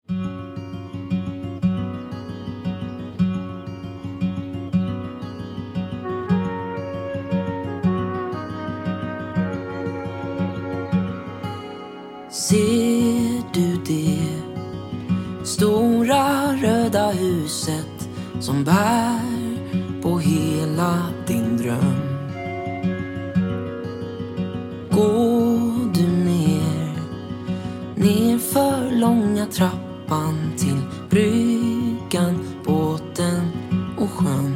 Ser du det stora röda huset som bär på hela din dröm? Går du ner för långa trappan till bryggan, båten och sjön.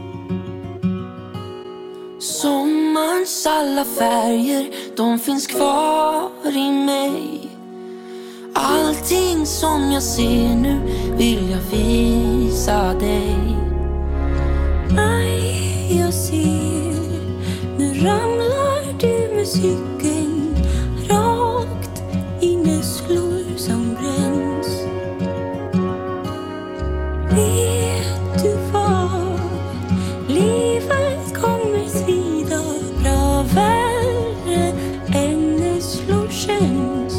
Sommarns alla färger, de finns kvar i mig. Allting som jag ser nu vill jag visa dig. Nej, jag ser, nu ramlar du med cykeln rakt i nässlor som bränns. Vet du vad? Livet kommer svida bra värre än nässlor känns.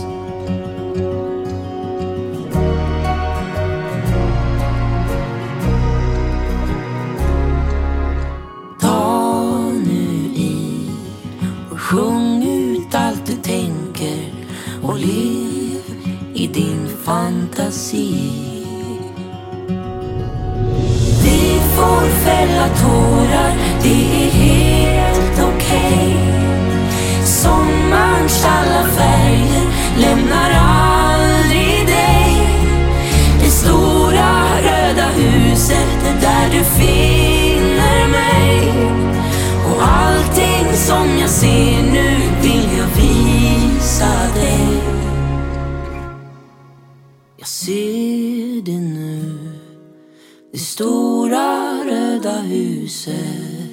Sjung ut allt du tänker och lev i din fantasi. Vi får fälla tårar, det är helt okej. Sommarns alla färger lämnar aldrig dig. Det stora röda huset, det där du finner mig. Och allting som jag ser nu vill jag visa dig. Jag ser det nu, det stora röda huset.